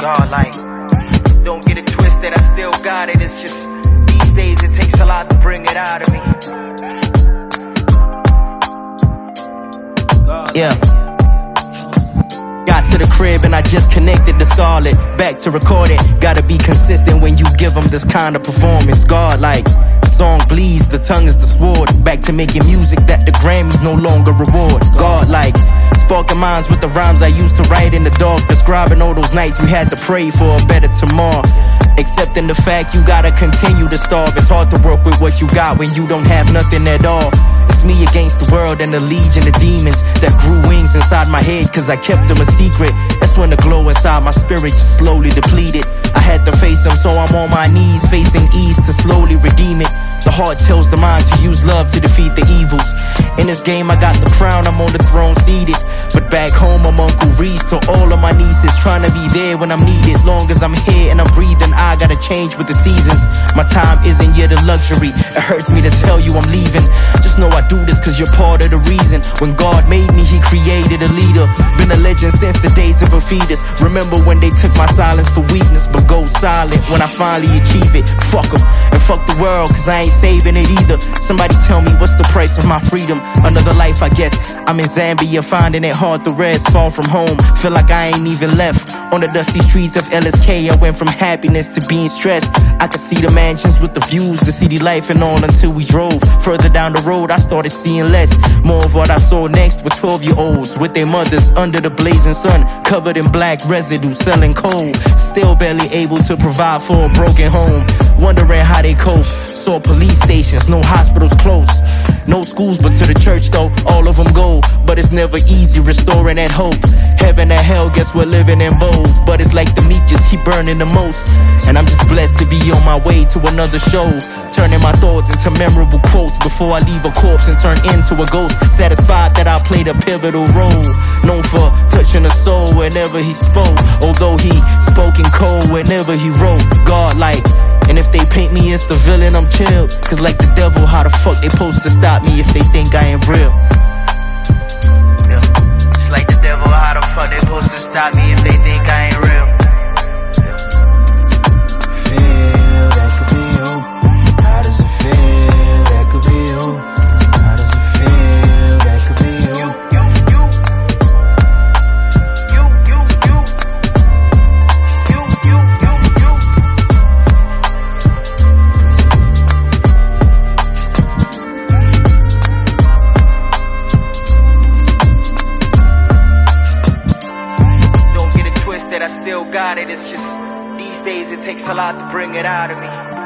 God, like, don't get it twisted, I still got it. It's just, these days it takes a lot to bring it out of me. Yeah. Got to the crib and I just connected to Scarlett. Back to record it. Gotta be consistent when you give them this kind of performance. God, like, the song bleeds, the tongue is the sword. Back to making music that the Grammys no longer reward. God, like, sparking minds with the rhymes I used to write in the dark. Describing all those nights we had to pray for a better tomorrow. Accepting the fact you gotta continue to starve. It's hard to work with what you got when you don't have nothing at all. It's me against the world and the legion of demons that grew wings inside my head cause I kept them a secret. That's when the glow inside my spirit just slowly depleted. I had to face them, so I'm on my knees facing ease to slowly redeem it. The heart tells the mind to use love to defeat the evils. In this game I got the crown, I'm on the throne seated. But back home I'm Uncle Reese to all of my nieces, trying to be there when I'm needed. Long as I'm here and I'm breathing, I gotta change with the seasons. My time isn't yet a luxury, it hurts me to tell you I'm leaving. Just know I do this cause you're part of the reason. When God made me, he created a leader. Been a legend since the days of a fetus. Remember when they took my silence for weakness, but go silent when I finally achieve it. Fuck them, and fuck the world cause I ain't saving it either. Somebody tell me what's the price of my freedom. Another life I guess. I'm in Zambia finding it hard to rest. Far from home, feel like I ain't even left. On the dusty streets of LSK I went from happiness to being stressed. I could see the mansions with the views, the city life and all until we drove. Further down the road I started seeing less. More of what I saw next were 12-year-olds with their mothers under the blazing sun, covered in black residue, selling coal. Still barely able to provide for a broken home, wondering how they cope. Saw police stations, no hospitals close. No schools but to the church though, all of them go. But it's never easy restoring that hope. Heaven and hell, guess we're living in both. But it's like the meat just keep burning the most. And I'm just blessed to be on my way to another show, turning my thoughts into memorable quotes before I leave a corpse and turn into a ghost. Satisfied that I played a pivotal role, known for touching a soul whenever he spoke. Although he spoke in cold whenever he wrote. God, like, and if they paint me as the villain, I'm chill. Cause like the devil, how the fuck they supposed to stop me if they think I ain't real? Yeah. Just like the devil, how the fuck they supposed to stop me if they think I ain't real? Yeah. Feel that could be you. How does it feel? That could be you. How does it feel? That could be you. I still got it, it's just, these days it takes a lot to bring it out of me.